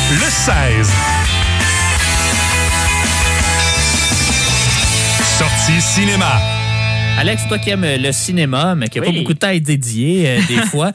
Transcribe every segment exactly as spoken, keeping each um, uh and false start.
le seize. Sortie cinéma. Alex, toi qui aimes le cinéma, mais qui n'a oui. pas beaucoup de temps à y dédier, euh, des fois,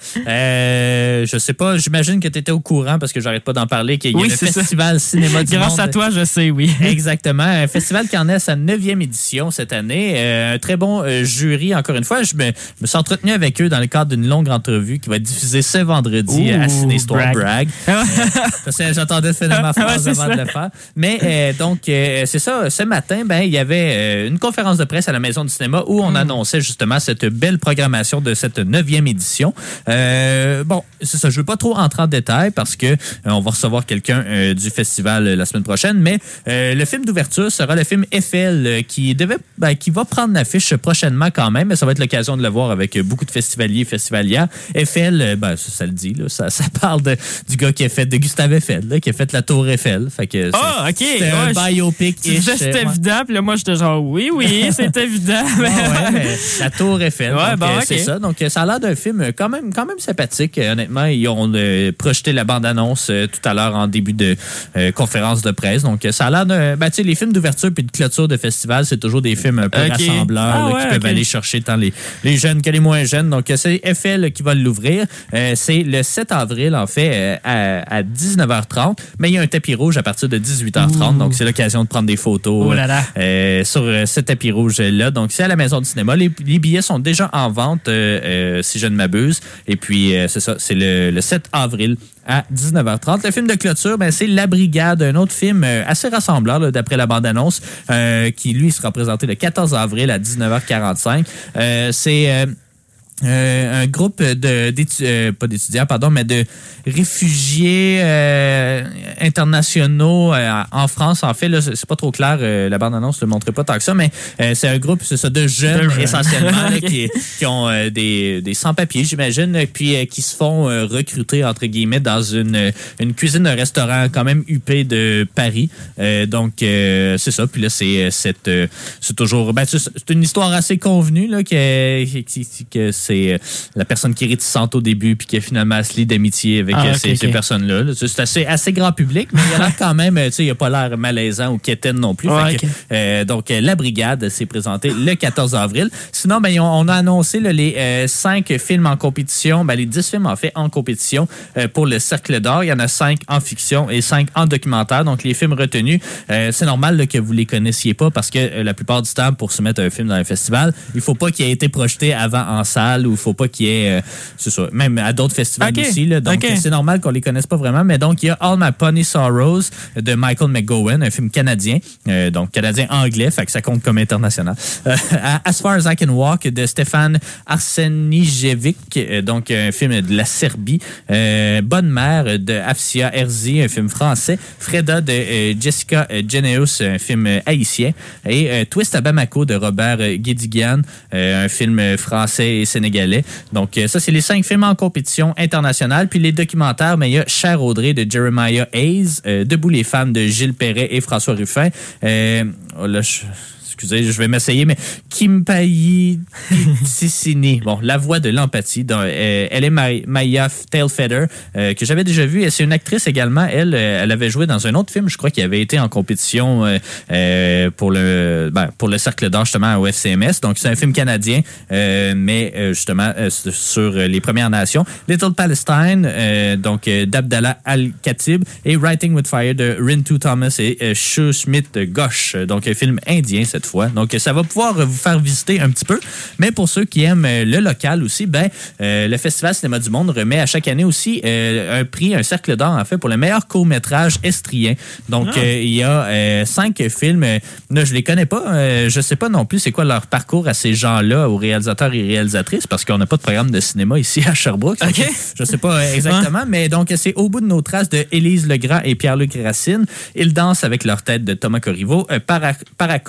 euh, je sais pas, j'imagine que tu étais au courant parce que j'arrête pas d'en parler, qu'il y a oui, le c'est Festival ça. Cinéma du Grâce Monde. à toi, je sais, oui. Exactement. Un festival qui en est à sa neuvième édition cette année. Euh, un très bon euh, jury, encore une fois. Je me, je me suis entretenu avec eux dans le cadre d'une longue entrevue qui va être diffusée ce vendredi Ouh, à Ciné Store brag. Bragg. euh, parce que j'attendais de finir ma phrase Ouais, avant ça. de le faire. Mais euh, donc, euh, c'est ça. Ce matin, ben, il y avait euh, une conférence de presse à la Maison du cinéma où on mm. annonçait justement cette belle programmation de cette neuvième édition. Euh, bon, c'est ça. Je ne veux pas trop entrer en détail parce que euh, on va recevoir quelqu'un euh, du festival euh, la semaine prochaine, mais euh, le film d'ouverture sera le film Eiffel euh, qui devait, ben, qui va prendre l'affiche prochainement quand même, mais ça va être l'occasion de le voir avec beaucoup de festivaliers et festivalières. Eiffel, euh, ben, ça, ça le dit, là, ça, ça parle de, du gars qui a fait, de Gustave Eiffel, là, qui a fait la Tour Eiffel. Fait que ah, OK. C'est ouais, un biopic. Tu disais c'était ouais. évident, puis là, moi, j'étais genre, oui, oui, c'est évident. Ouais, ouais, mais la Tour Eiffel. Ouais, donc, bon, euh, okay. C'est ça. Donc, ça a l'air d'un film quand même, quand même sympathique. Euh, honnêtement, ils ont euh, projeté la bande-annonce euh, tout à l'heure en début de euh, conférence de presse. Donc, ça a l'air d'un... Ben, tu sais, les films d'ouverture puis de clôture de festival, c'est toujours des films un peu okay. rassembleurs ah, là, ouais, qui peuvent okay. aller chercher tant les, les jeunes que les moins jeunes. Donc, c'est Eiffel qui va l'ouvrir. Euh, c'est le sept avril, en fait, euh, à, à dix-neuf heures trente. Mais il y a un tapis rouge à partir de dix-huit heures trente. Ouh. Donc, c'est l'occasion de prendre des photos oh là là. Euh, sur euh, ce tapis rouge-là. Donc, c'est à la Maison du cinéma. Les, les billets sont déjà en vente, euh, euh, si je ne m'abuse. Et puis, euh, c'est ça, c'est le, le sept avril à dix-neuf heures trente. Le film de clôture, ben, c'est La Brigade, un autre film euh, assez rassembleur, là, d'après la bande-annonce, euh, qui, lui, sera présenté le quatorze avril à dix-neuf heures quarante-cinq. Euh, c'est... Euh, Euh, un groupe de euh, pas d'étudiants pardon mais de réfugiés euh, internationaux euh, en France. En fait là, c'est pas trop clair, euh, la bande-annonce ne le montrait pas tant que ça, mais euh, c'est un groupe, c'est ça, de jeunes, de jeunes. essentiellement là, qui, qui ont euh, des, des sans-papiers, j'imagine, puis euh, qui se font euh, recruter entre guillemets dans une une cuisine d'un restaurant quand même huppé de Paris. Euh, donc euh, c'est ça. Puis là c'est cette euh, c'est toujours ben, c'est, c'est une histoire assez convenue là que que, que c'est la personne qui est réticente au début puis qui a finalement se lie d'amitié avec ah, okay, ces, okay. ces personnes-là. C'est assez, assez grand public, mais il a l'air quand même, tu sais, il n'a pas l'air malaisant ou quétaine non plus. Ouais, fait okay. que, euh, donc, La Brigade s'est présentée le quatorze avril. Sinon, ben, on a annoncé là, les euh, cinq films en compétition, ben, les dix films en fait en compétition euh, pour le Cercle d'Or. Il y en a cinq en fiction et cinq en documentaire. Donc, les films retenus, euh, c'est normal là, que vous les connaissiez pas parce que euh, la plupart du temps, pour soumettre un film dans un festival, il faut pas qu'il ait été projeté avant en salle ou il faut pas qu'il y ait, euh, c'est ça, même à d'autres festivals okay. aussi. Là, donc, okay. c'est normal qu'on les connaisse pas vraiment. Mais donc, il y a All My Pony Sorrows de Michael McGowan, un film canadien, euh, donc canadien-anglais, fait que ça compte comme international. Euh, As Far As I Can Walk de Stefan Arsenijevic, euh, donc un film de la Serbie. Euh, Bonne Mère de Afsia Herzi, un film français. Freda de euh, Jessica Geneus, un film haïtien. Et euh, Twist à Bamako de Robert Guédiguian, euh, un film français et sénégalais. Donc, ça, c'est les cinq films en compétition internationale. Puis les documentaires, mais il y a Cher Audrey de Jeremiah Hayes, euh, Debout les femmes de Gilles Perret et François Ruffin. Euh, oh là, je... Excusez, je vais m'essayer, mais Kimpayi Tsitsini. Bon, La voix de l'empathie. Dans, euh, elle est Ma- Maya Tailfeather, euh, que j'avais déjà vue. Et c'est une actrice également. Elle, euh, elle avait joué dans un autre film, je crois, qui avait été en compétition euh, euh, pour le ben, pour le Cercle d'Or, justement, au F C M S. Donc, c'est un film canadien, euh, mais euh, justement, euh, sur les Premières Nations. Little Palestine, euh, donc euh, d'Abdallah Al-Khatib, et Writing with Fire de Rintu Thomas et euh, Shu Smith Ghosh. Donc, un film indien, cette fois. Donc, ça va pouvoir vous faire visiter un petit peu. Mais pour ceux qui aiment le local aussi, ben, euh, le Festival Cinéma du Monde remet à chaque année aussi euh, un prix, un cercle d'or, en fait, pour le meilleur court-métrage estrien. Donc, ah. euh, il y a euh, cinq films. Là, je les connais pas. Euh, je sais pas non plus c'est quoi leur parcours à ces gens-là, aux réalisateurs et réalisatrices, parce qu'on n'a pas de programme de cinéma ici à Sherbrooke. Okay. Je sais pas exactement, ah. mais donc, c'est Au bout de nos traces de Élise Legrand et Pierre-Luc Racine. Ils dansent avec leur tête de Thomas Corriveau. Euh, Para- Paracosme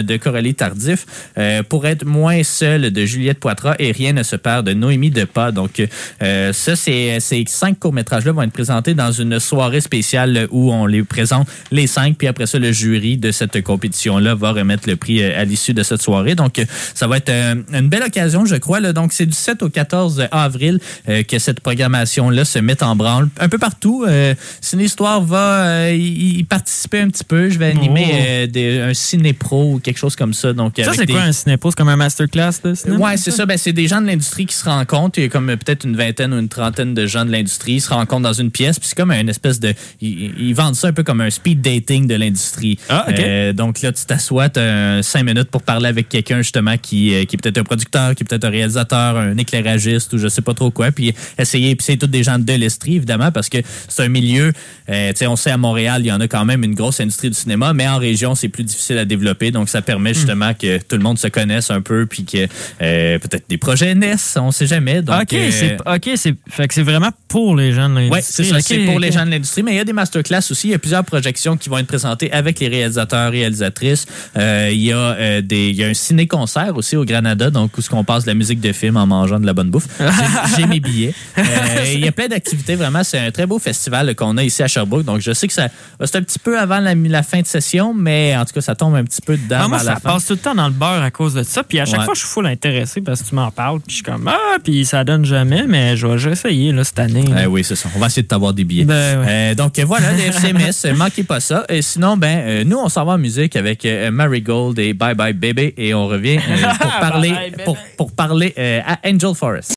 de Coralie Tardif, euh, Pour être moins seule de Juliette Poitras et Rien ne se perd de Noémie Depas. Donc, euh, ça, c'est, ces cinq courts-métrages-là vont être présentés dans une soirée spéciale où on les présente les cinq, puis après ça, le jury de cette compétition-là va remettre le prix à l'issue de cette soirée. Donc, ça va être euh, une belle occasion, je crois. Là. Donc, c'est du sept au quatorze avril euh, que cette programmation-là se met en branle. Un peu partout. Euh, Ciné-Histoire va euh, y, y participer un petit peu. Je vais animer oh. euh, des, un ciné-pro ou quelque chose comme ça. Donc, ça, avec c'est des... quoi un ciné-pro? C'est comme un masterclass de cinéma? Ouais, c'est ça. Ben, c'est des gens de l'industrie qui se rencontrent. Il y a comme peut-être une vingtaine ou une trentaine de gens de l'industrie. Ils se rencontrent dans une pièce. Puis c'est comme une espèce de... Ils, ils vendent ça un peu comme un speed dating de l'industrie. Ah, OK. Euh, donc là, tu t'assois, tu as cinq minutes pour parler avec quelqu'un justement qui, euh, qui est peut-être un producteur, qui est peut-être un réalisateur, un éclairagiste ou je sais pas trop quoi. Puis essayer... Puis c'est tous des gens de l'industrie, évidemment, parce que c'est un milieu... Euh, tu sais, on sait à Montréal, il y en a quand même une grosse industrie du cinéma, mais en région, c'est plus difficile à développer. Donc, ça permet justement mm. que tout le monde se connaisse un peu, puis que euh, peut-être des projets naissent, on sait jamais. Donc, OK, euh, c'est, OK, c'est, fait que c'est vraiment pour les gens de l'industrie. Oui, c'est ça, okay, c'est pour okay. les gens de l'industrie, mais il y a des masterclass aussi. Il y a plusieurs projections qui vont être présentées avec les réalisateurs, réalisatrices. Euh, il, y a, euh, des, il y a un ciné-concert aussi au Granada, donc où ce qu'on passe de la musique de film en mangeant de la bonne bouffe. J'ai, j'ai mes billets. Euh, il y a plein d'activités, vraiment. C'est un très beau festival qu'on a ici à Sherbrooke. Donc, je sais que ça, c'est un petit peu avant la, la fin de session, mais en tout cas, ça tombe un petit peu dedans. Ah, moi, à ça la fin. passe tout le temps dans le beurre à cause de ça. Puis à chaque ouais. fois, je suis full intéressé parce que tu m'en parles. Puis je suis comme, ah, puis ça donne jamais, mais je vais, je vais essayer là, cette année. Euh, oui, c'est ça. On va essayer de t'avoir des billets. Ben, ouais. euh, donc, voilà, les F C M S, manquez pas ça. Et sinon, ben, euh, nous, on s'en va en musique avec euh, Marigold et Bye Bye Baby et on revient euh, pour parler, Bye, bye, pour, pour parler euh, à Angel Forest.